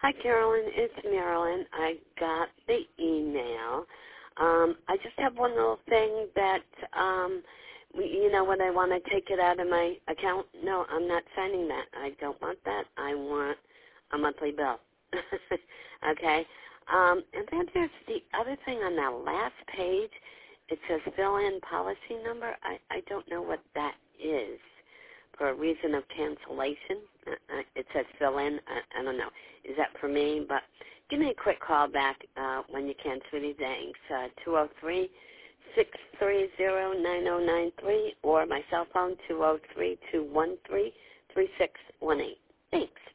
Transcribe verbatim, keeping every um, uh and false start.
Hi, Carolyn. It's Marilyn. I got the email. Um, I just have one little thing that, um, we, you know, when I want to take it out of my account, no, I'm not signing that. I don't want that. I want a monthly bill. Okay? Um, and then there's the other thing on that last page. It says fill in policy number. I, I don't know what that is. For a reason of cancellation, uh, it says fill in. I, I don't know. Is that for me? But give me a quick call back uh, when you can, sweetie. Thanks. Uh, two oh three, six three zero, nine oh nine three or my cell phone, two oh three, two one three, three six one eight. Thanks.